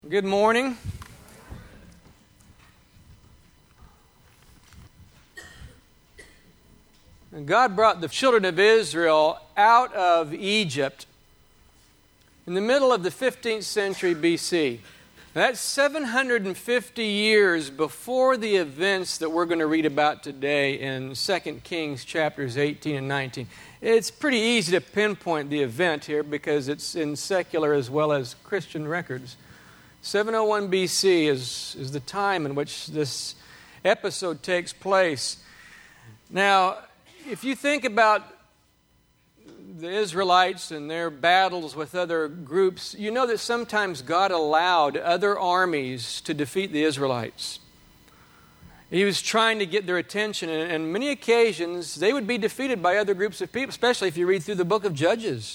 Good morning. God brought the children of Israel out of Egypt in the middle of the 15th century BC. That's 750 years before the events that we're going to read about today in 2 Kings chapters 18 and 19. It's pretty easy to pinpoint the event here because it's in secular as well as Christian records. 701 BC is the time in which this episode takes place. Now, if you think about the Israelites and their battles with other groups, you know that sometimes God allowed other armies to defeat the Israelites. He was trying to get their attention, and on many occasions they would be defeated by other groups of people, especially if you read through the book of Judges.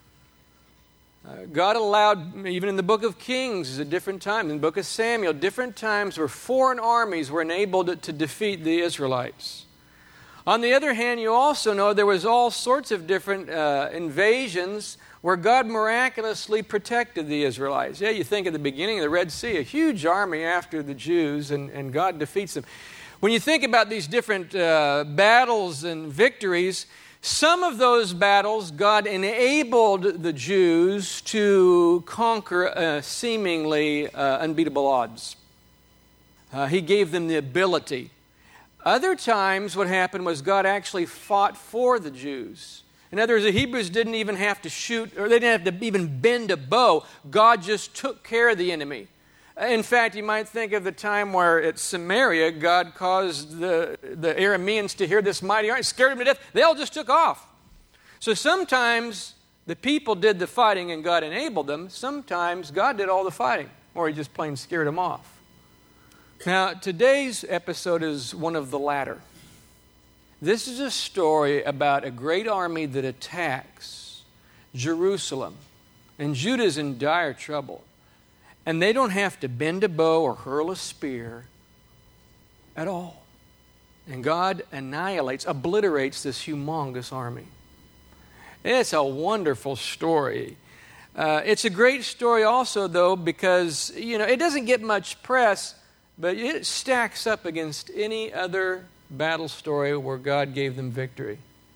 God allowed, even in the book of Kings, at different times, in the book of Samuel, different times where foreign armies were enabled to defeat the Israelites. On the other hand, you also know there was all sorts of different invasions where God miraculously protected the Israelites. Yeah, you think at the beginning of the Red Sea, a huge army after the Jews, and God defeats them. When you think about these different battles and victories, some of those battles, God enabled the Jews to conquer seemingly unbeatable odds. He gave them the ability. Other times what happened was God actually fought for the Jews. In other words, the Hebrews didn't even have to shoot, or they didn't have to even bend a bow. God just took care of the enemy. In fact, you might think of the time where at Samaria, God caused the Arameans to hear this mighty army, scared them to death. They all just took off. So sometimes the people did the fighting and God enabled them. Sometimes God did all the fighting, or He just plain scared them off. Now, today's episode is one of the latter. This is a story about a great army that attacks Jerusalem, and Judah's in dire trouble. And they don't have to bend a bow or hurl a spear at all. And God obliterates this humongous army. It's a wonderful story. It's a great story also, though, because, it doesn't get much press, but it stacks up against any other battle story where God gave them victory.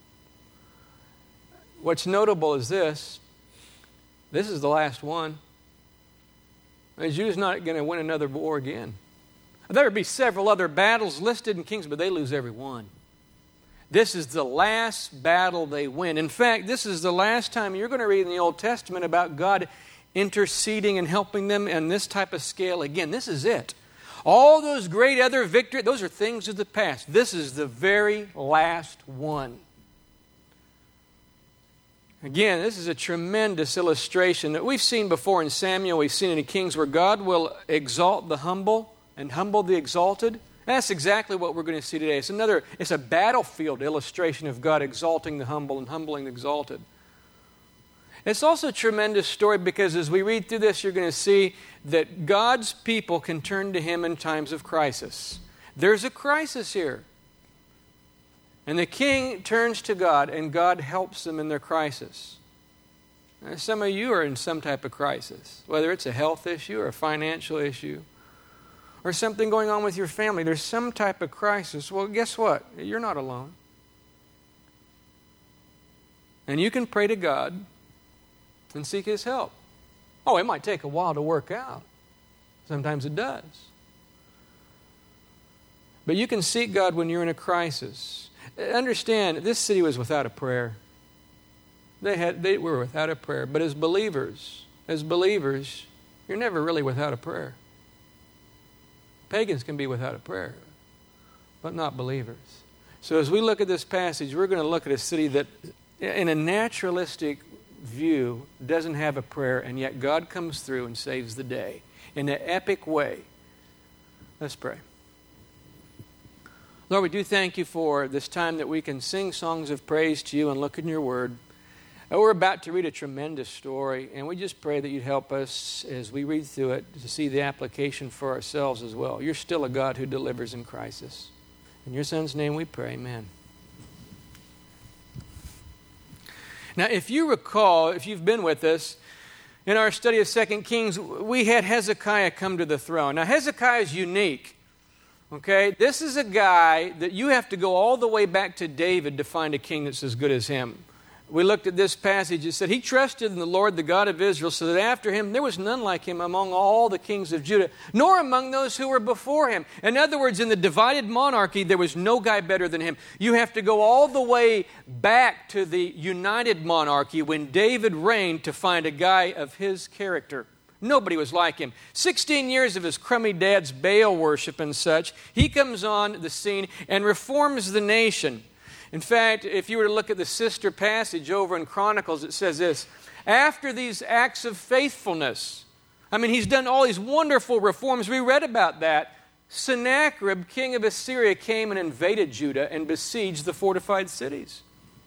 What's notable is this is the last one. Judah's not going to win another war again. There would be several other battles listed in Kings, but they lose every one. This is the last battle they win. In fact, this is the last time you're going to read in the Old Testament about God interceding and helping them on this type of scale again. This is it. All those great other victories, those are things of the past. This is the very last one. Again, this is a tremendous illustration that we've seen before in Samuel, we've seen it in Kings, where God will exalt the humble and humble the exalted. That's exactly what we're going to see today. It's a battlefield illustration of God exalting the humble and humbling the exalted. It's also a tremendous story because as we read through this, you're going to see that God's people can turn to Him in times of crisis. There's a crisis here. And the king turns to God, and God helps them in their crisis. Now, some of you are in some type of crisis, whether it's a health issue or a financial issue or something going on with your family. There's some type of crisis. Well, guess what? You're not alone. And you can pray to God and seek His help. Oh, it might take a while to work out. Sometimes it does. But you can seek God when you're in a crisis. Understand, this city was without a prayer. They were without a prayer. But as believers, you're never really without a prayer. Pagans can be without a prayer, but not believers. So as we look at this passage, we're going to look at a city that, in a naturalistic view, doesn't have a prayer, and yet God comes through and saves the day in an epic way. Let's pray. Lord, we do thank You for this time that we can sing songs of praise to You and look in Your Word. We're about to read a tremendous story, and we just pray that You'd help us as we read through it to see the application for ourselves as well. You're still a God who delivers in crisis. In Your Son's name we pray, amen. Now, if you recall, if you've been with us, In our study of 2 Kings, we had Hezekiah come to the throne. Now, Hezekiah is unique. Okay? This is a guy that you have to go all the way back to David to find a king that's as good as him. We looked at this passage. It said, he trusted in the Lord, the God of Israel, so that after him there was none like him among all the kings of Judah, nor among those who were before him. In other words, in the divided monarchy, there was no guy better than him. You have to go all the way back to the united monarchy when David reigned to find a guy of his character. Nobody was like him. 16 years of his crummy dad's Baal worship and such, he comes on the scene and reforms the nation. In fact, if you were to look at the sister passage over in Chronicles, it says this: after these acts of faithfulness, he's done all these wonderful reforms. We read about that. Sennacherib, king of Assyria, came and invaded Judah and besieged the fortified cities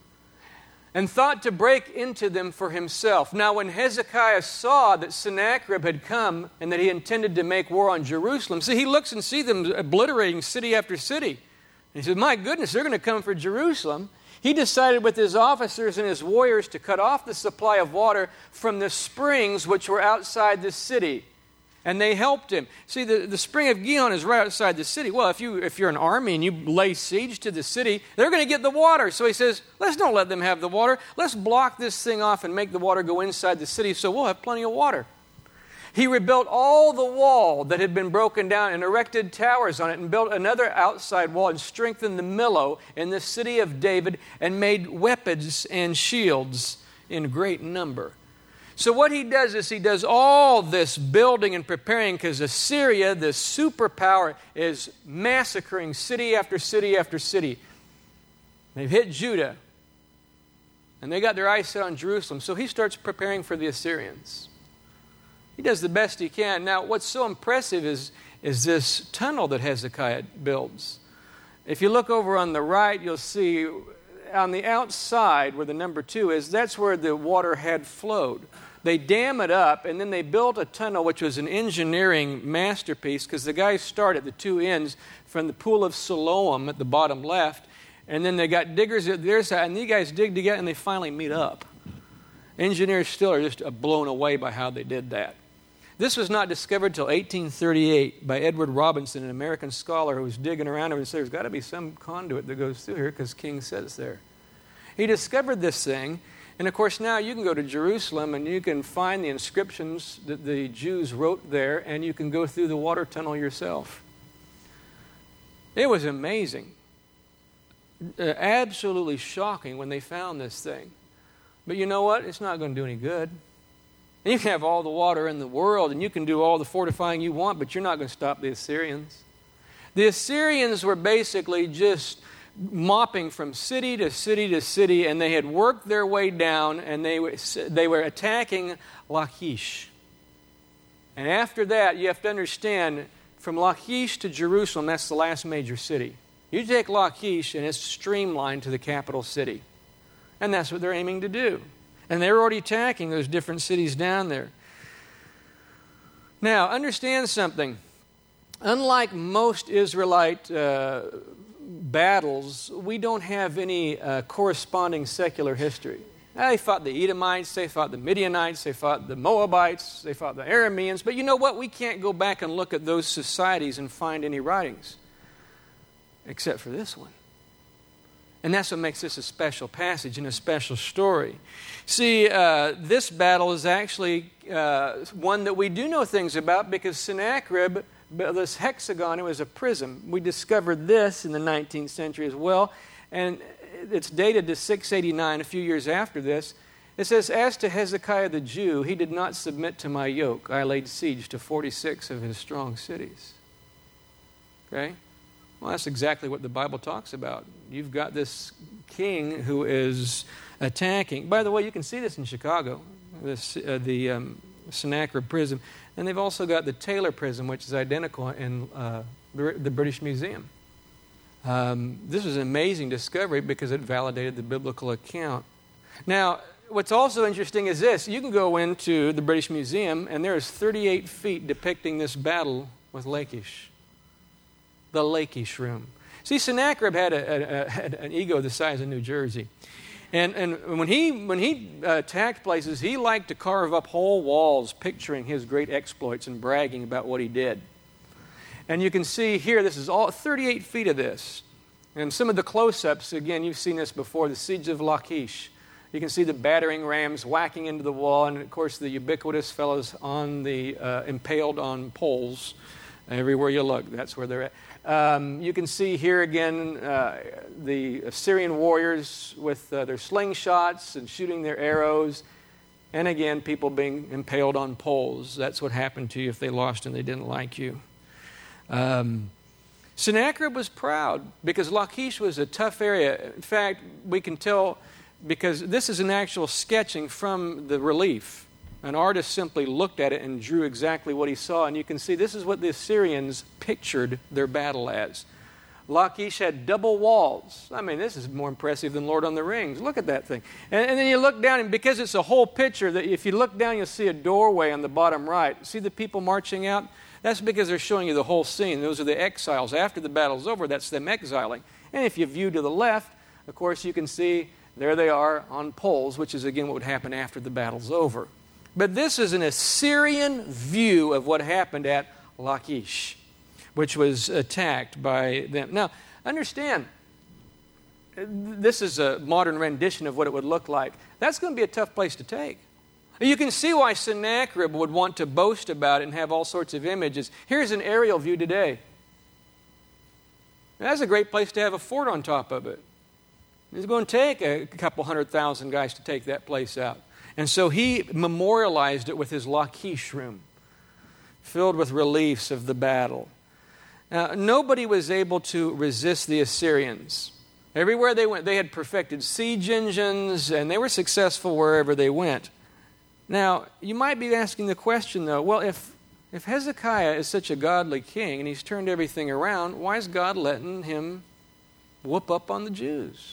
and thought to break into them for himself. Now, when Hezekiah saw that Sennacherib had come and that he intended to make war on Jerusalem, he looks and sees them obliterating city after city. He said, my goodness, they're going to come for Jerusalem. He decided with his officers and his warriors to cut off the supply of water from the springs which were outside the city. And they helped him. See, the spring of Gihon is right outside the city. Well, if you're an army and you lay siege to the city, they're going to get the water. So he says, let's don't let them have the water. Let's block this thing off and make the water go inside the city so we'll have plenty of water. He rebuilt all the wall that had been broken down and erected towers on it and built another outside wall and strengthened the Millo in the city of David and made weapons and shields in great number. So what he does is he does all this building and preparing because Assyria, this superpower, is massacring city after city after city. They've hit Judah and they got their eyes set on Jerusalem. So he starts preparing for the Assyrians. He does the best he can. Now, what's so impressive is this tunnel that Hezekiah builds. If you look over on the right, you'll see on the outside where the number 2 is, that's where the water had flowed. They dam it up, and then they built a tunnel, which was an engineering masterpiece, because the guys start at the two ends from the pool of Siloam at the bottom left, and then they got diggers at their side, and these guys dig together, and they finally meet up. Engineers still are just blown away by how they did that. This was not discovered until 1838 by Edward Robinson, an American scholar who was digging around and said, there's got to be some conduit that goes through here because King says there. He discovered this thing, and of course now you can go to Jerusalem and you can find the inscriptions that the Jews wrote there, and you can go through the water tunnel yourself. It was amazing. Absolutely shocking when they found this thing. But you know what? It's not going to do any good. And you can have all the water in the world, and you can do all the fortifying you want, but you're not going to stop the Assyrians. The Assyrians were basically just mopping from city to city to city, and they had worked their way down, and they were attacking Lachish. And after that, you have to understand, from Lachish to Jerusalem, that's the last major city. You take Lachish, and it's streamlined to the capital city. And that's what they're aiming to do. And they're already attacking those different cities down there. Now, understand something. Unlike most Israelite battles, we don't have any corresponding secular history. They fought the Edomites, they fought the Midianites, they fought the Moabites, they fought the Arameans. But you know what? We can't go back and look at those societies and find any writings, except for this one. And that's what makes this a special passage and a special story. See, this battle is actually one that we do know things about because Sennacherib, this hexagon, it was a prism. We discovered this in the 19th century as well, and it's dated to 689, a few years after this. It says, as to Hezekiah the Jew, he did not submit to my yoke. I laid siege to 46 of his strong cities. Okay? Well, that's exactly what the Bible talks about. You've got this king who is attacking. By the way, you can see this in Chicago, the Sennacherib Prism. And they've also got the Taylor Prism, which is identical in the British Museum. This was an amazing discovery because it validated the biblical account. Now, what's also interesting is this. You can go into the British Museum, and there is 38 feet depicting this battle with Lachish. The Lachish room. See, Sennacherib had an ego the size of New Jersey. And when he attacked places, he liked to carve up whole walls picturing his great exploits and bragging about what he did. And you can see here, this is all 38 feet of this. And some of the close-ups, again, you've seen this before, the siege of Lachish. You can see the battering rams whacking into the wall, and of course the ubiquitous fellows on the impaled on poles. Everywhere you look, that's where they're at. You can see here again the Assyrian warriors with their slingshots and shooting their arrows. And again, people being impaled on poles. That's what happened to you if they lost and they didn't like you. Sennacherib was proud because Lachish was a tough area. In fact, we can tell because this is an actual sketching from the relief. An artist simply looked at it and drew exactly what he saw. And you can see this is what the Assyrians pictured their battle as. Lachish had double walls. I mean, this is more impressive than Lord of the Rings. Look at that thing. And then you look down, and because it's a whole picture, that if you look down, you'll see a doorway on the bottom right. See the people marching out? That's because they're showing you the whole scene. Those are the exiles. After the battle's over, that's them exiling. And if you view to the left, of course, you can see there they are on poles, which is, again, what would happen after the battle's over. But this is an Assyrian view of what happened at Lachish, which was attacked by them. Now, understand, this is a modern rendition of what it would look like. That's going to be a tough place to take. You can see why Sennacherib would want to boast about it and have all sorts of images. Here's an aerial view today. That's a great place to have a fort on top of it. It's going to take a couple 100,000 guys to take that place out. And so he memorialized it with his Lachish room, filled with reliefs of the battle. Now, nobody was able to resist the Assyrians. Everywhere they went, they had perfected siege engines, and they were successful wherever they went. Now, you might be asking the question, though, well, if Hezekiah is such a godly king and he's turned everything around, why is God letting him whoop up on the Jews?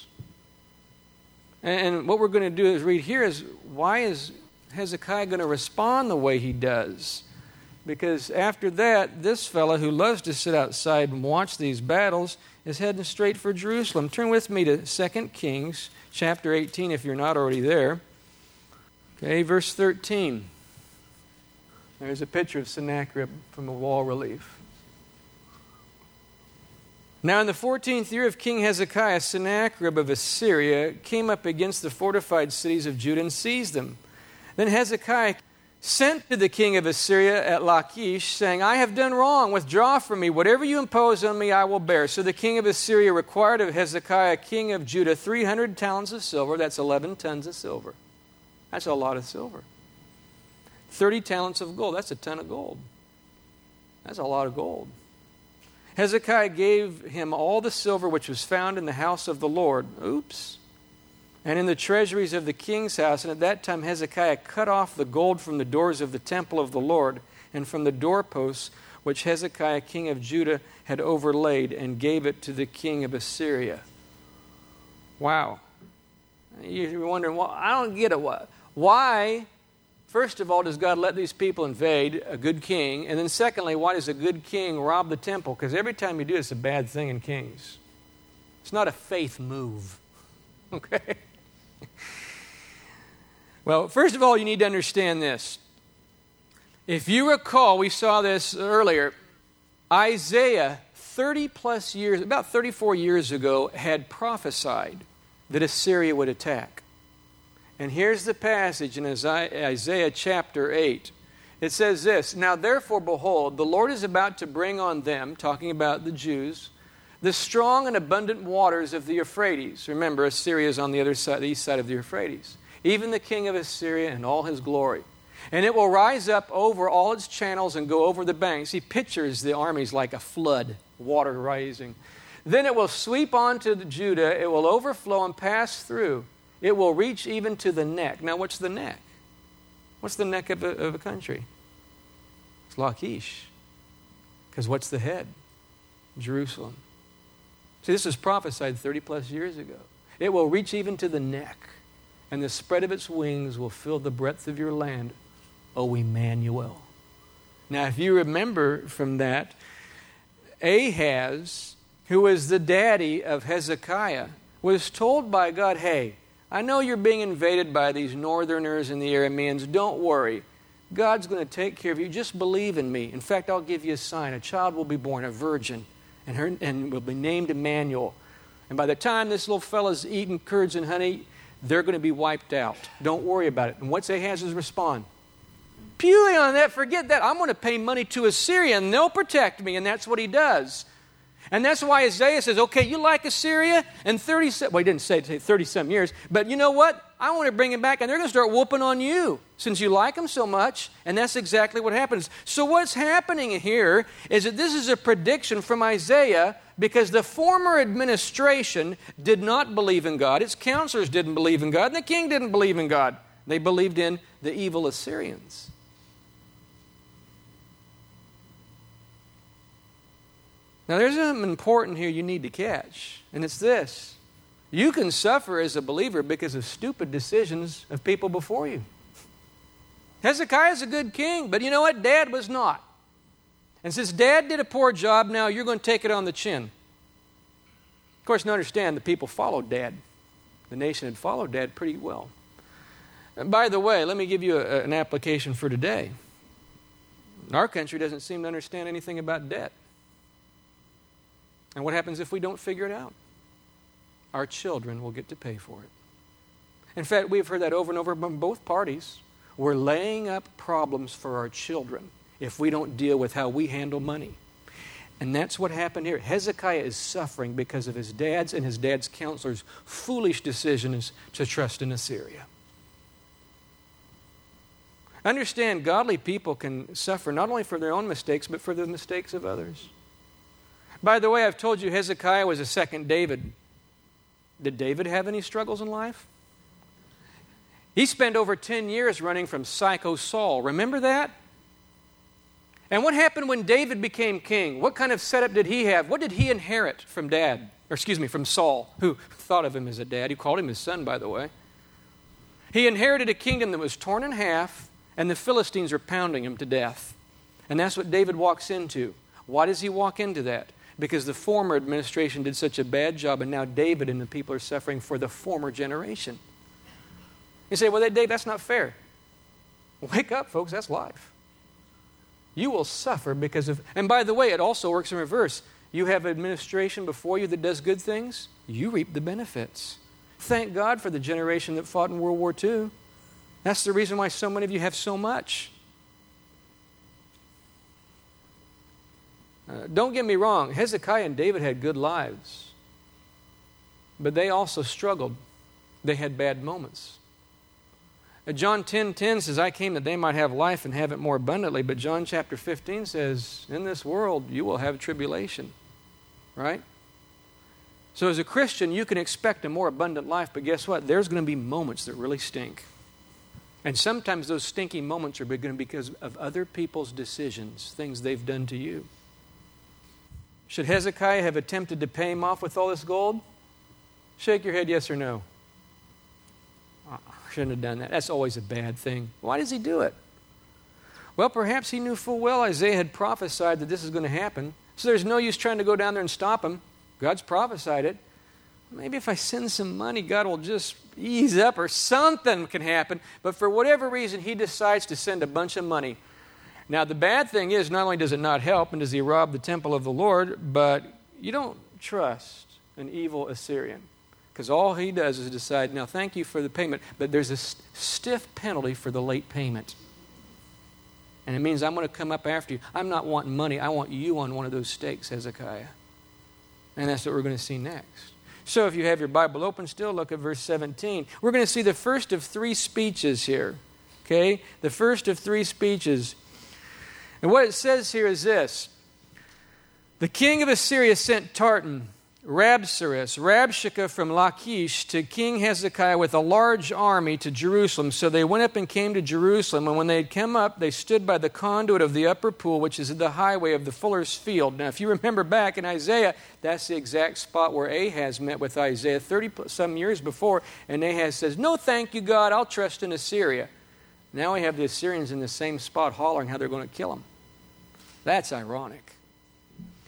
And what we're going to do is read here is, why is Hezekiah going to respond the way he does? Because after that, this fellow who loves to sit outside and watch these battles is heading straight for Jerusalem. Turn with me to 2 Kings chapter 18 if you're not already there. Okay, verse 13. There's a picture of Sennacherib from a wall relief. Now in the 14th year of King Hezekiah, Sennacherib of Assyria came up against the fortified cities of Judah and seized them. Then Hezekiah sent to the king of Assyria at Lachish, saying, I have done wrong. Withdraw from me. Whatever you impose on me, I will bear. So the king of Assyria required of Hezekiah, king of Judah, 300 talents of silver. That's 11 tons of silver. That's a lot of silver. 30 talents of gold. That's a ton of gold. That's a lot of gold. Hezekiah gave him all the silver which was found in the house of the Lord. Oops. And in the treasuries of the king's house. And at that time Hezekiah cut off the gold from the doors of the temple of the Lord and from the doorposts which Hezekiah, king of Judah, had overlaid, and gave it to the king of Assyria. Wow. You're wondering, well, I don't get it. Why, first of all, does God let these people invade a good king? And then secondly, why does a good king rob the temple? Because every time you do it, it's a bad thing in Kings. It's not a faith move. Okay? Well, first of all, you need to understand this. If you recall, we saw this earlier, Isaiah, 30 plus years, about 34 years ago, had prophesied that Assyria would attack. And here's the passage in Isaiah chapter 8. It says this, Now therefore, behold, the Lord is about to bring on them, talking about the Jews, the strong and abundant waters of the Euphrates. Remember, Assyria is on the other side, the east side of the Euphrates. Even the king of Assyria and all his glory. And it will rise up over all its channels and go over the banks. He pictures the armies like a flood, water rising. Then it will sweep on to Judah. It will overflow and pass through. It will reach even to the neck. Now, what's the neck? What's the neck of a country? It's Lachish. Because what's the head? Jerusalem. See, this was prophesied 30 plus years ago. It will reach even to the neck, and the spread of its wings will fill the breadth of your land, O Emmanuel. Now, if you remember from that, Ahaz, who was the daddy of Hezekiah, was told by God, hey, I know you're being invaded by these northerners and the Arameans. Don't worry. God's going to take care of you. Just believe in me. In fact, I'll give you a sign. A child will be born, a virgin, and will be named Emmanuel. And by the time this little fella's eating curds and honey, they're going to be wiped out. Don't worry about it. And what's Ahaz's respond? Pewing on that, forget that. I'm going to pay money to Assyria, and they'll protect me. And that's what he does. And that's why Isaiah says, okay, you like Assyria? And 30, well, he didn't say 30-some years, but you know what? I want to bring him back, and they're going to start whooping on you since you like them so much. And that's exactly what happens. So what's happening here is that this is a prediction from Isaiah because the former administration did not believe in God. Its counselors didn't believe in God, and the king didn't believe in God. They believed in the evil Assyrians. Now, there's something important here you need to catch, and it's this. You can suffer as a believer because of stupid decisions of people before you. Hezekiah's a good king, but you know what? Dad was not. And since Dad did a poor job, now you're going to take it on the chin. Of course, now understand, the people followed Dad. The nation had followed Dad pretty well. And by the way, let me give you an application for today. Our country doesn't seem to understand anything about debt. And what happens if we don't figure it out? Our children will get to pay for it. In fact, we've heard that over and over from both parties. We're laying up problems for our children if we don't deal with how we handle money. And that's what happened here. Hezekiah is suffering because of his dad's and his dad's counselors' foolish decisions to trust in Assyria. Understand, godly people can suffer not only for their own mistakes, but for the mistakes of others. By the way, I've told you Hezekiah was a second David. Did David have any struggles in life? He spent over 10 years running from Psycho Saul. Remember that? And what happened when David became king? What kind of setup did he have? What did he inherit from from Saul, who thought of him as a dad? He called him his son, by the way. He inherited a kingdom that was torn in half, and the Philistines are pounding him to death. And that's what David walks into. Why does he walk into that? Because the former administration did such a bad job, and now David and the people are suffering for the former generation. You say, well, Dave, that's not fair. Wake up, folks, that's life. You will suffer because of, and by the way, it also works in reverse. You have administration before you that does good things, you reap the benefits. Thank God for the generation that fought in World War II. That's the reason why so many of you have so much. Don't get me wrong, Hezekiah and David had good lives, but they also struggled. They had bad moments. John 10:10 says, I came that they might have life and have it more abundantly, but John chapter 15 says, in this world you will have tribulation, right? So as a Christian, you can expect a more abundant life, but guess what? There's going to be moments that really stink. And sometimes those stinky moments are going to be because of other people's decisions, things they've done to you. Should Hezekiah have attempted to pay him off with all this gold? Shake your head, yes or no. Shouldn't have done that. That's always a bad thing. Why does he do it? Well, perhaps he knew full well Isaiah had prophesied that this is going to happen. So there's no use trying to go down there and stop him. God's prophesied it. Maybe if I send some money, God will just ease up or something can happen. But for whatever reason, he decides to send a bunch of money. Now, the bad thing is, not only does it not help and does he rob the temple of the Lord, but you don't trust an evil Assyrian. Because all he does is decide, now thank you for the payment, but there's a stiff penalty for the late payment. And it means I'm going to come up after you. I'm not wanting money. I want you on one of those stakes, Hezekiah. And that's what we're going to see next. So if you have your Bible open still, look at verse 17. We're going to see the first of three speeches here. Okay? The first of three speeches. And what it says here is this. The king of Assyria sent Tartan, Rabshakeh from Lachish to King Hezekiah with a large army to Jerusalem. So they went up and came to Jerusalem. And when they had come up, they stood by the conduit of the upper pool, which is the highway of the fuller's field. Now, if you remember back in Isaiah, that's the exact spot where Ahaz met with Isaiah 30-some years before. And Ahaz says, no, thank you, God, I'll trust in Assyria. Now we have the Assyrians in the same spot hollering how they're going to kill him. That's ironic.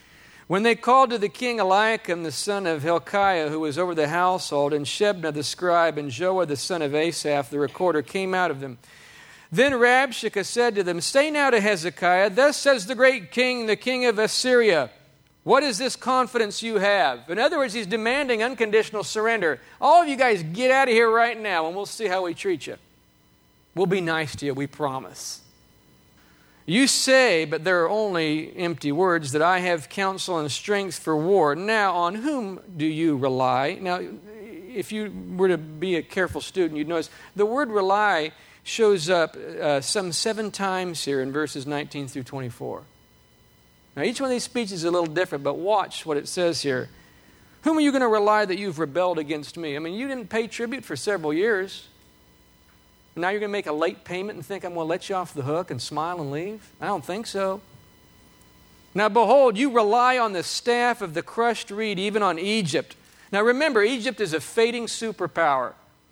When they called to the king Eliakim, the son of Hilkiah, who was over the household, and Shebna the scribe, and Joah the son of Asaph, the recorder, came out of them. Then Rabshakeh said to them, "Say now to Hezekiah, thus says the great king, the king of Assyria, what is this confidence you have?" In other words, he's demanding unconditional surrender. All of you guys get out of here right now, and we'll see how we treat you. We'll be nice to you, we promise. You say, but there are only empty words, that I have counsel and strength for war. Now, on whom do you rely? Now, if you were to be a careful student, you'd notice the word rely shows up some 7 times here in verses 19 through 24. Now, each one of these speeches is a little different, but watch what it says here. Whom are you going to rely that you've rebelled against me? I mean, you didn't pay tribute for several years. Now you're going to make a late payment and think I'm going to let you off the hook and smile and leave? I don't think so. Now behold, you rely on the staff of the crushed reed, even on Egypt. Now remember, Egypt is a fading superpower.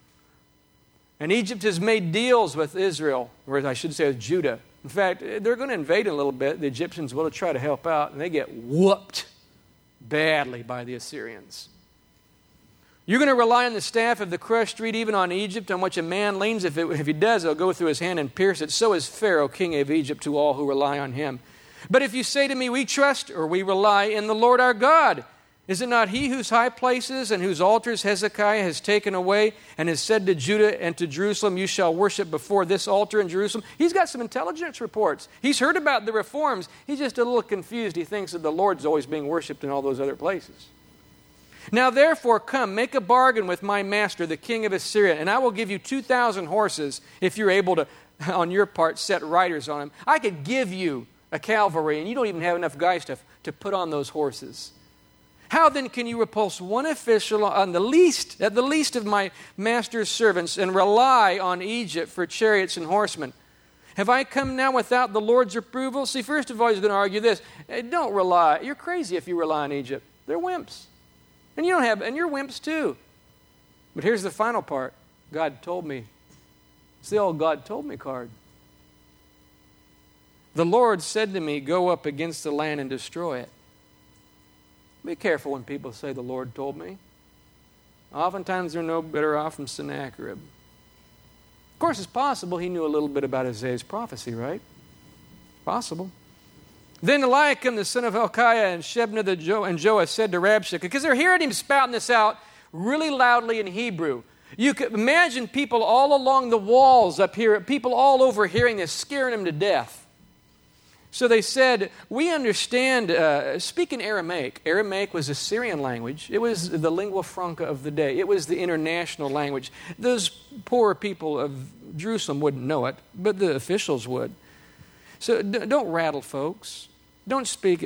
And Egypt has made deals with Israel, or I should say with Judah. In fact, they're going to invade a little bit. The Egyptians will try to help out, and they get whooped badly by the Assyrians. You're going to rely on the staff of the crushed reed, even on Egypt, on which a man leans. If he does, it'll go through his hand and pierce it. So is Pharaoh, king of Egypt, to all who rely on him. But if you say to me, we trust or we rely in the Lord our God, is it not he whose high places and whose altars Hezekiah has taken away and has said to Judah and to Jerusalem, you shall worship before this altar in Jerusalem? He's got some intelligence reports. He's heard about the reforms. He's just a little confused. He thinks that the Lord's always being worshipped in all those other places. Now therefore come, make a bargain with my master, the king of Assyria, and I will give you 2,000 horses if you're able to, on your part, set riders on them. I could give you a cavalry, and you don't even have enough guys to put on those horses. How then can you repulse one official at the least of my master's servants and rely on Egypt for chariots and horsemen? Have I come now without the Lord's approval? See, first of all, he's going to argue this. Don't rely. You're crazy if you rely on Egypt. They're wimps. And you're wimps too. But here's the final part. God told me. It's the old God told me card. The Lord said to me, go up against the land and destroy it. Be careful when people say the Lord told me. Oftentimes they're no better off from Sennacherib. Of course, it's possible he knew a little bit about Isaiah's prophecy, right? Possible. Then Eliakim, the son of Hilkiah, and Shebna and Joah said to Rabshakeh, because they're hearing him spouting this out really loudly in Hebrew. You could imagine people all along the walls up here, people all over hearing this, scaring them to death. So they said, we understand, speak in Aramaic. Aramaic was a Syrian language. It was the lingua franca of the day. It was the international language. Those poor people of Jerusalem wouldn't know it, but the officials would. So don't rattle folks. Don't speak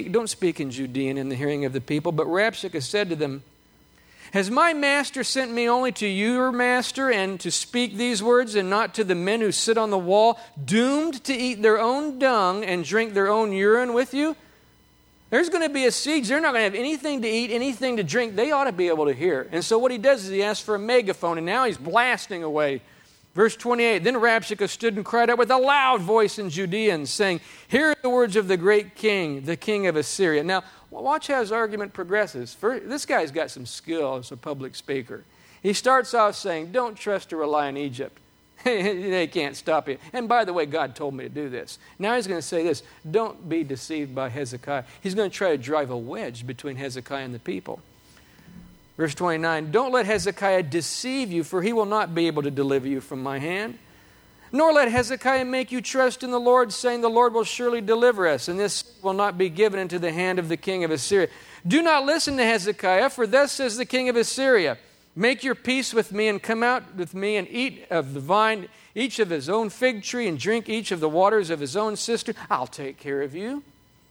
in Judean in the hearing of the people. But Rabshakeh said to them, has my master sent me only to your master and to speak these words and not to the men who sit on the wall, doomed to eat their own dung and drink their own urine with you? There's going to be a siege. They're not going to have anything to eat, anything to drink. They ought to be able to hear. And so what he does is he asks for a megaphone, and now he's blasting away. Verse 28, then Rabshakeh stood and cried out with a loud voice in Judean, saying, hear the words of the great king, the king of Assyria. Now, watch how his argument progresses. This guy's got some skill as a public speaker. He starts off saying, don't trust or rely on Egypt. They can't stop you. And by the way, God told me to do this. Now he's going to say this, don't be deceived by Hezekiah. He's going to try to drive a wedge between Hezekiah and the people. Verse 29, don't let Hezekiah deceive you, for he will not be able to deliver you from my hand. Nor let Hezekiah make you trust in the Lord, saying, the Lord will surely deliver us, and this will not be given into the hand of the king of Assyria. Do not listen to Hezekiah, for thus says the king of Assyria, make your peace with me, and come out with me, and eat of the vine, each of his own fig tree, and drink each of the waters of his own cistern. I'll take care of you.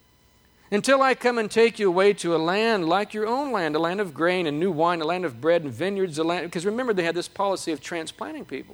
Until I come and take you away to a land like your own land, a land of grain and new wine, a land of bread and vineyards, because remember, they had this policy of transplanting people.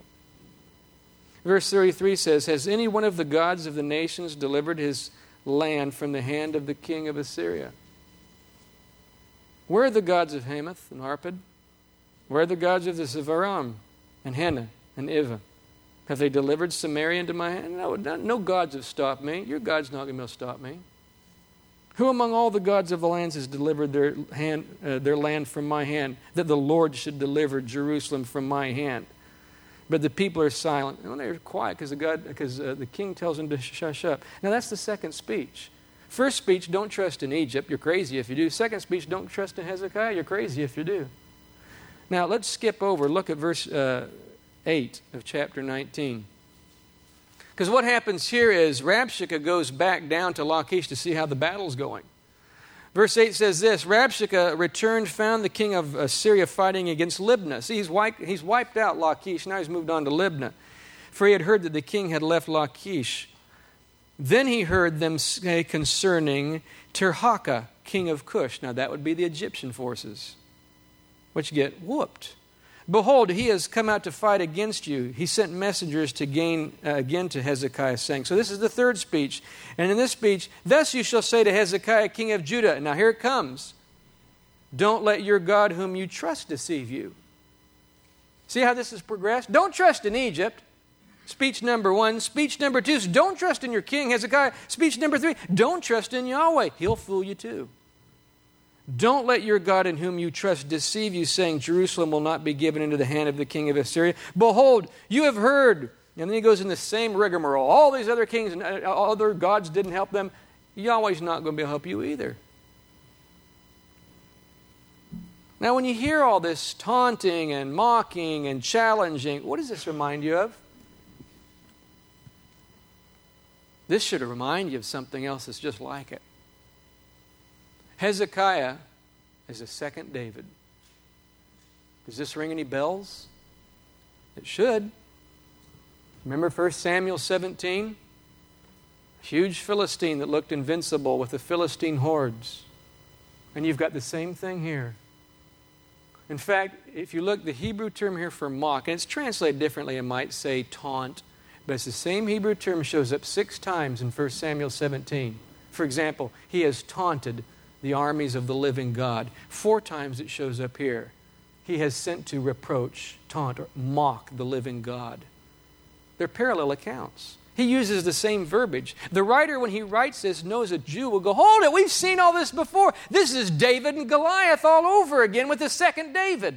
Verse 33 says, has any one of the gods of the nations delivered his land from the hand of the king of Assyria? Where are the gods of Hamath and Arpad? Where are the gods of the Sepharvaim and Hena and Ivah? Have they delivered Samaria into my hand? No gods have stopped me. Your God's not going to be able to stop me. Who among all the gods of the lands has delivered their land from my hand, that the Lord should deliver Jerusalem from my hand? But the people are silent. And they're quiet because the king tells them to shush up. Now that's the second speech. First speech, don't trust in Egypt. You're crazy if you do. Second speech, don't trust in Hezekiah. You're crazy if you do. Now let's skip over. Look at verse 8 of chapter 19. Because what happens here is Rabshakeh goes back down to Lachish to see how the battle's going. Verse 8 says this, Rabshakeh returned, found the king of Assyria fighting against Libnah. See, he's wiped out Lachish. Now he's moved on to Libnah. For he had heard that the king had left Lachish. Then he heard them say concerning Tirhakah, king of Cush. Now that would be the Egyptian forces, which get whooped. Behold, he has come out to fight against you. He sent messengers to again to Hezekiah, saying, so this is the third speech. And in this speech, thus you shall say to Hezekiah, king of Judah. Now here it comes. Don't let your God whom you trust deceive you. See how this has progressed? Don't trust in Egypt. Speech number 1. Speech number 2 is don't trust in your king, Hezekiah. Speech number 3, don't trust in Yahweh. He'll fool you too. Don't let your God in whom you trust deceive you, saying, Jerusalem will not be given into the hand of the king of Assyria. Behold, you have heard. And then he goes in the same rigmarole. All these other kings and other gods didn't help them. Yahweh's not going to be able to help you either. Now, when you hear all this taunting and mocking and challenging, what does this remind you of? This should remind you of something else that's just like it. Hezekiah is a second David. Does this ring any bells? It should. Remember 1 Samuel 17? A huge Philistine that looked invincible with the Philistine hordes. And you've got the same thing here. In fact, if you look, the Hebrew term here for mock, and it's translated differently, it might say taunt, but it's the same Hebrew term, shows up 6 times in 1 Samuel 17. For example, he has taunted the armies of the living God. 4 times it shows up here. He has sent to reproach, taunt, or mock the living God. They're parallel accounts. He uses the same verbiage. The writer, when he writes this, knows a Jew will go, hold it, we've seen all this before. This is David and Goliath all over again with the second David.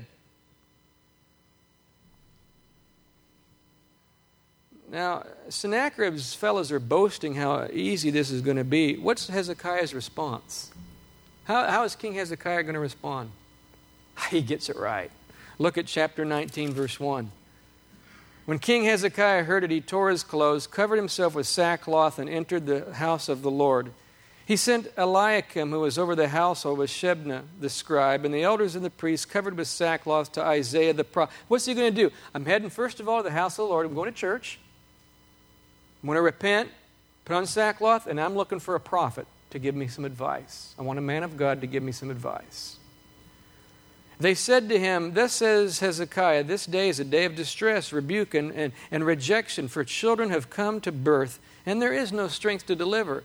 Now, Sennacherib's fellows are boasting how easy this is going to be. What's Hezekiah's response? How is King Hezekiah going to respond? He gets it right. Look at chapter 19, verse 1. When King Hezekiah heard it, he tore his clothes, covered himself with sackcloth, and entered the house of the Lord. He sent Eliakim, who was over the household, with Shebna the scribe, and the elders and the priests, covered with sackcloth, to Isaiah the prophet. What's he going to do? I'm heading, first of all, to the house of the Lord. I'm going to church. I'm going to repent, put on sackcloth, and I'm looking for a prophet to give me some advice. I want a man of God to give me some advice. They said to him, thus says Hezekiah, this day is a day of distress, rebuke, and rejection, for children have come to birth, and there is no strength to deliver.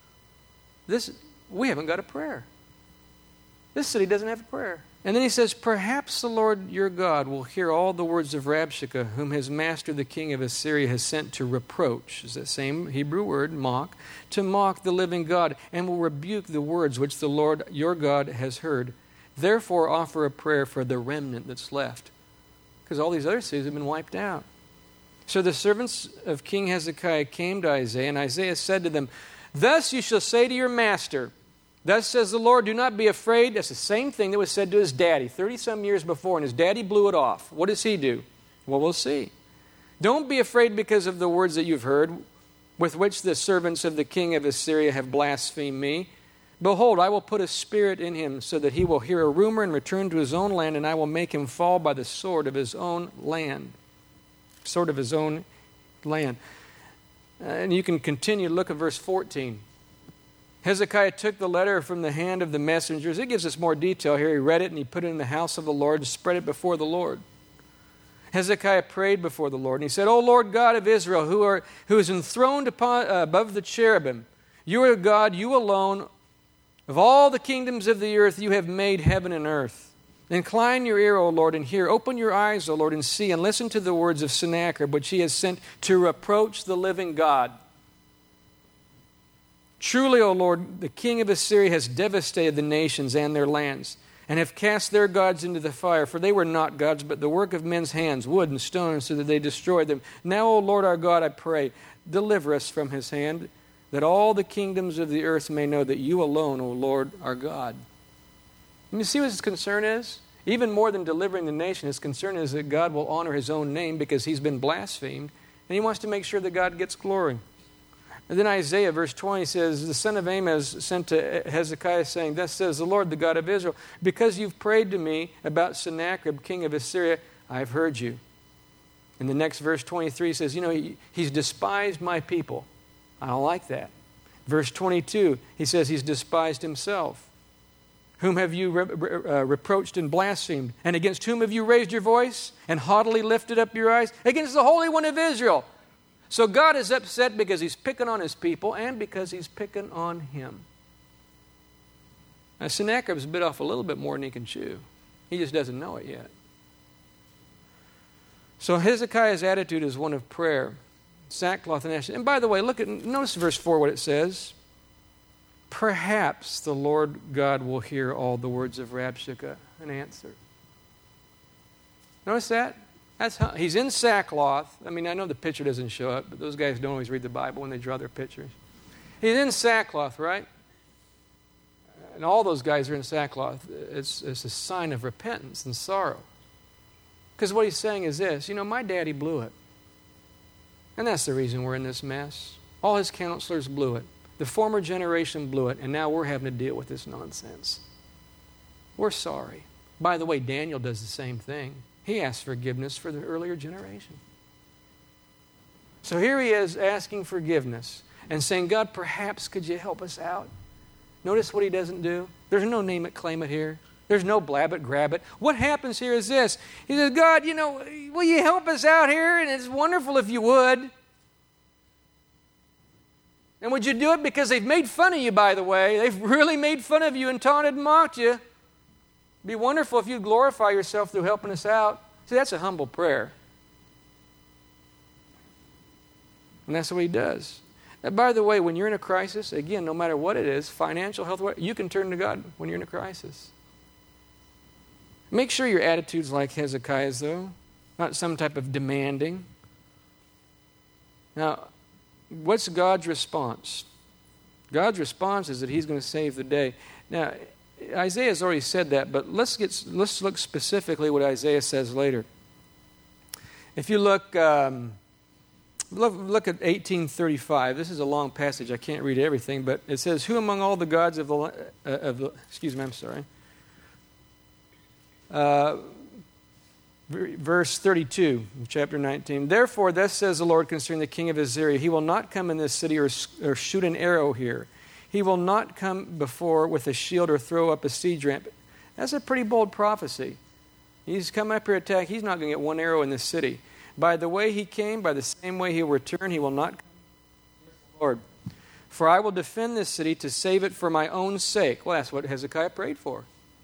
We haven't got a prayer. This city doesn't have a prayer. And then he says, perhaps the Lord your God will hear all the words of Rabshakeh, whom his master the king of Assyria has sent to reproach, is that same Hebrew word, mock, to mock the living God, and will rebuke the words which the Lord your God has heard. Therefore offer a prayer for the remnant that's left. Because all these other cities have been wiped out. So the servants of King Hezekiah came to Isaiah, and Isaiah said to them, thus you shall say to your master, thus says the Lord, do not be afraid. That's the same thing that was said to his daddy 30-some years before, and his daddy blew it off. What does he do? Well, we'll see. Don't be afraid because of the words that you've heard, with which the servants of the king of Assyria have blasphemed me. Behold, I will put a spirit in him, so that he will hear a rumor and return to his own land, and I will make him fall by the sword of his own land. Sword of his own land. And you can continue, look at verse 14. Hezekiah took the letter from the hand of the messengers. It gives us more detail here. He read it and he put it in the house of the Lord and spread it before the Lord. Hezekiah prayed before the Lord and he said, O Lord God of Israel, who is enthroned above the cherubim, you are God, you alone. Of all the kingdoms of the earth, you have made heaven and earth. Incline your ear, O Lord, and hear. Open your eyes, O Lord, and see, and listen to the words of Sennacherib, which he has sent to reproach the living God. Truly, O Lord, the king of Assyria has devastated the nations and their lands, and have cast their gods into the fire, for they were not gods, but the work of men's hands, wood and stone, so that they destroyed them. Now, O Lord our God, I pray, deliver us from his hand, that all the kingdoms of the earth may know that you alone, O Lord, are God. And you see what his concern is? Even more than delivering the nation, his concern is that God will honor his own name because he's been blasphemed, and he wants to make sure that God gets glory. And then Isaiah, verse 20, says, the son of Amoz sent to Hezekiah, saying, thus says the Lord, the God of Israel, because you've prayed to me about Sennacherib, king of Assyria, I have heard you. And the next verse 23 says, he's despised my people. I don't like that. Verse 22, he says he's despised himself. Whom have you reproached and blasphemed? And against whom have you raised your voice and haughtily lifted up your eyes? Against the Holy One of Israel. So God is upset because he's picking on his people and because he's picking on him. Now, Sennacherib's bit off a little bit more than he can chew. He just doesn't know it yet. So Hezekiah's attitude is one of prayer, sackcloth and ashes. And by the way, notice verse 4 what it says. Perhaps the Lord God will hear all the words of Rabshakeh and answer. Notice that? He's in sackcloth. I mean, I know the picture doesn't show up, but those guys don't always read the Bible when they draw their pictures. He's in sackcloth, right? And all those guys are in sackcloth. It's a sign of repentance and sorrow. Because what he's saying is this, my daddy blew it. And that's the reason we're in this mess. All his counselors blew it. The former generation blew it, and now we're having to deal with this nonsense. We're sorry. By the way, Daniel does the same thing. He asked forgiveness for the earlier generation. So here he is asking forgiveness and saying, God, perhaps could you help us out? Notice what he doesn't do. There's no name it, claim it here. There's no blab it, grab it. What happens here is this. He says, God, will you help us out here? And it's wonderful if you would. And would you do it because they've made fun of you, by the way? They've really made fun of you and taunted and mocked you. It'd be wonderful if you'd glorify yourself through helping us out. See, that's a humble prayer. And that's what he does. And by the way, when you're in a crisis, again, no matter what it is, financial, health, you can turn to God when you're in a crisis. Make sure your attitude's like Hezekiah's, though, not some type of demanding. Now, what's God's response? God's response is that he's going to save the day. Now, Isaiah's already said that, but let's look specifically what Isaiah says later. If you look at 1835. This is a long passage. I can't read everything, but it says, "Who among all the gods of the excuse me, I'm sorry." Verse 32 of chapter 19. "Therefore, thus says the Lord concerning the king of Assyria, he will not come in this city or shoot an arrow here. He will not come before with a shield or throw up a siege ramp." That's a pretty bold prophecy. He's come up here to attack. He's not going to get one arrow in this city. "By the way he came, by the same way he will return, he will not come, the Lord. For I will defend this city to save it for my own sake." Well, that's what Hezekiah prayed for.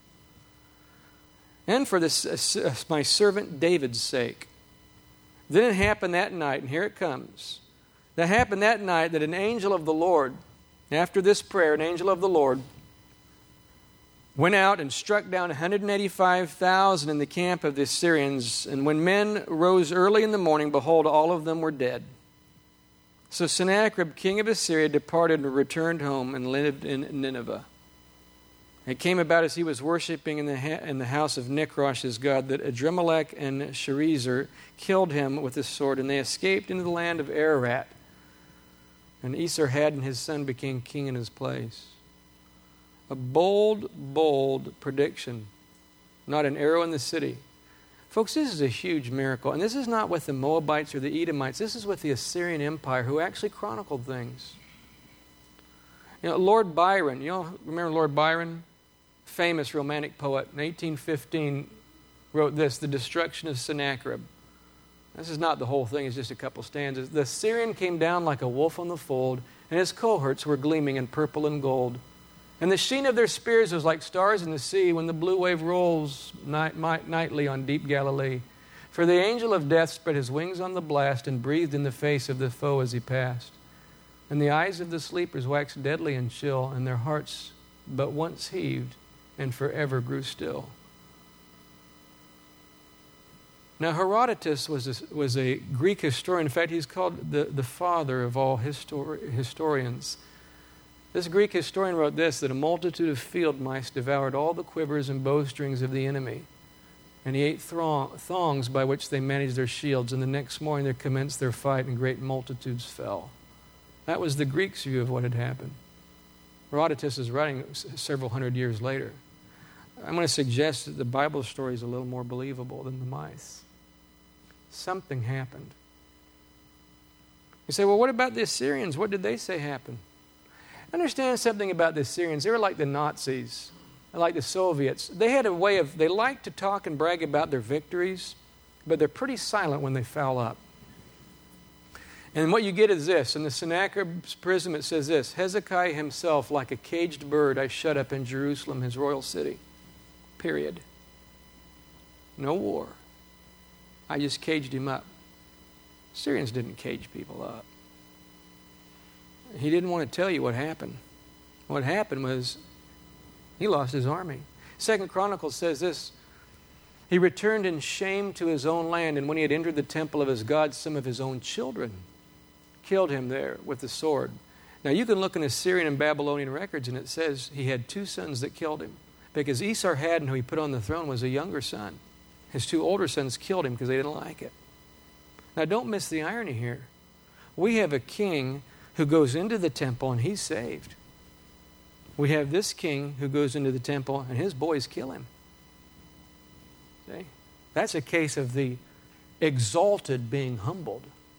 "And for this, my servant David's sake." Then it happened that night, and here it comes. That happened that night that an angel of the Lord, after this prayer, an angel of the Lord went out and struck down 185,000 in the camp of the Assyrians. And when men rose early in the morning, behold, all of them were dead. So Sennacherib, king of Assyria, departed and returned home and lived in Nineveh. It came about as he was worshiping in the house of Nichrosh his god, that Adrammelech and Sharezer killed him with the sword, and they escaped into the land of Ararat. And Esarhaddon his son became king in his place. A bold, bold prediction. Not an arrow in the city. Folks, this is a huge miracle. And this is not with the Moabites or the Edomites. This is with the Assyrian Empire, who actually chronicled things. Lord Byron, remember Lord Byron? Famous romantic poet. In 1815 wrote this, "The Destruction of Sennacherib." This is not the whole thing, it's just a couple stanzas. "The Syrian came down like a wolf on the fold, and his cohorts were gleaming in purple and gold. And the sheen of their spears was like stars in the sea when the blue wave rolls nightly on deep Galilee. For the angel of death spread his wings on the blast and breathed in the face of the foe as he passed. And the eyes of the sleepers waxed deadly and chill, and their hearts but once heaved and forever grew still. Now, Herodotus was a Greek historian. In fact, he's called the father of all historians. This Greek historian wrote this, that a multitude of field mice devoured all the quivers and bowstrings of the enemy, and he ate thongs by which they managed their shields, and the next morning they commenced their fight, and great multitudes fell. That was the Greeks' view of what had happened. Herodotus is writing several hundred years later. I'm going to suggest that the Bible story is a little more believable than the mice. Something happened. You say, well, what about the Assyrians? What did they say happened? Understand something about the Assyrians. They were like the Nazis, like the Soviets. They had a way of, they like to talk and brag about their victories, but they're pretty silent when they foul up. And what you get is this. In the Sennacherib's prism, it says this: Hezekiah himself, like a caged bird, I shut up in Jerusalem, his royal city. Period. No war. I just caged him up. Syrians didn't cage people up. He didn't want to tell you what happened. What happened was he lost his army. 2 Chronicles says this: he returned in shame to his own land, and when he had entered the temple of his God, some of his own children killed him there with the sword. Now you can look in Assyrian and Babylonian records, and it says he had 2 sons that killed him, because Esarhaddon, who he put on the throne, was a younger son. His 2 older sons killed him because they didn't like it. Now don't miss the irony here. We have a king who goes into the temple and he's saved. We have this king who goes into the temple and his boys kill him. See? That's a case of the exalted being humbled.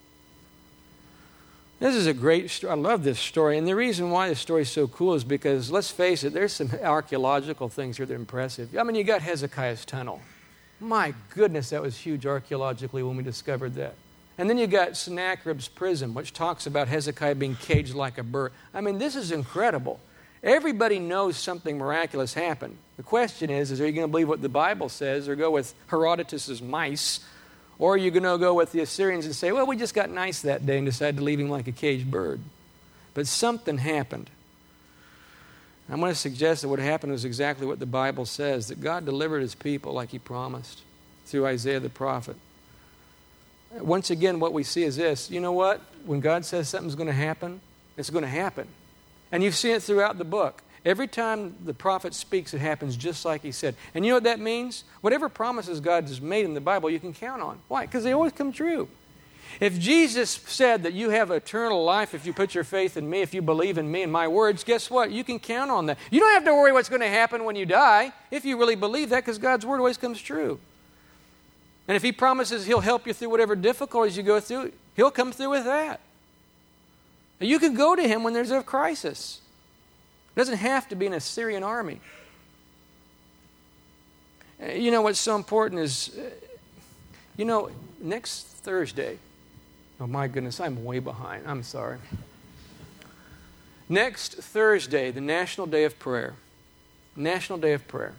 This is a great story. I love this story. And the reason why this story is so cool is because, let's face it, there's some archaeological things here that are impressive. I mean, you got Hezekiah's tunnel. My goodness, that was huge archaeologically when we discovered that. And then you got Sennacherib's prison, which talks about Hezekiah being caged like a bird. I mean, this is incredible. Everybody knows something miraculous happened. The question is are you going to believe what the Bible says or go with Herodotus' mice? Or are you going to go with the Assyrians and say, well, we just got nice that day and decided to leave him like a caged bird? But something happened. I'm going to suggest that what happened was exactly what the Bible says, that God delivered his people like he promised through Isaiah the prophet. Once again, what we see is this. You know what? When God says something's going to happen, it's going to happen. And you've seen it throughout the book. Every time the prophet speaks, it happens just like he said. And you know what that means? Whatever promises God has made in the Bible, you can count on. Why? Because they always come true. If Jesus said that you have eternal life if you put your faith in me, if you believe in me and my words, guess what? You can count on that. You don't have to worry what's going to happen when you die if you really believe that, because God's word always comes true. And if he promises he'll help you through whatever difficulties you go through, he'll come through with that. You can go to him when there's a crisis. It doesn't have to be an Assyrian army. You know what's so important is, next Thursday, oh my goodness, I'm way behind. I'm sorry. Next Thursday, the National Day of Prayer. National Day of Prayer.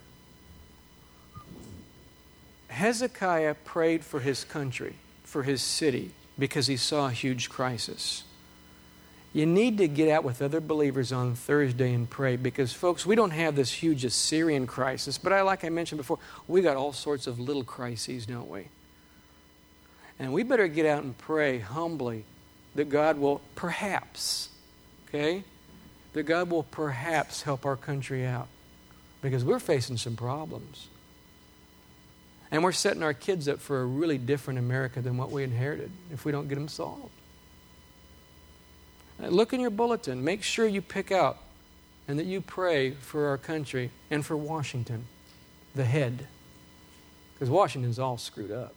Hezekiah prayed for his country, for his city, because he saw a huge crisis. You need to get out with other believers on Thursday and pray, because, folks, we don't have this huge Assyrian crisis, but like I mentioned before, we got all sorts of little crises, don't we? And we better get out and pray humbly that God will perhaps, that God will perhaps help our country out, because we're facing some problems. And we're setting our kids up for a really different America than what we inherited if we don't get them solved. Look in your bulletin. Make sure you pick out and that you pray for our country and for Washington, the head, because Washington's all screwed up.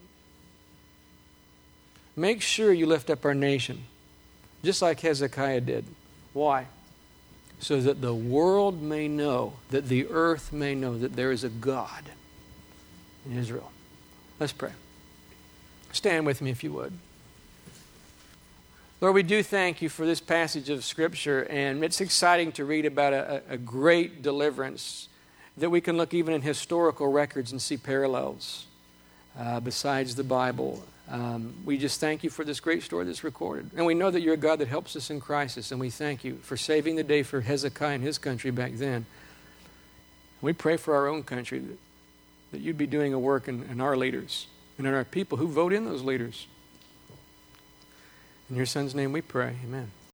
Make sure you lift up our nation, just like Hezekiah did. Why? So that the world may know, that the earth may know that there is a God in Israel. Let's pray. Stand with me if you would. Lord, we do thank you for this passage of Scripture, and it's exciting to read about a great deliverance that we can look even in historical records and see parallels besides the Bible. We just thank you for this great story that's recorded. And we know that you're a God that helps us in crisis, and we thank you for saving the day for Hezekiah and his country back then. We pray for our own country that you'd be doing a work in our leaders and in our people who vote in those leaders. In your Son's name we pray. Amen.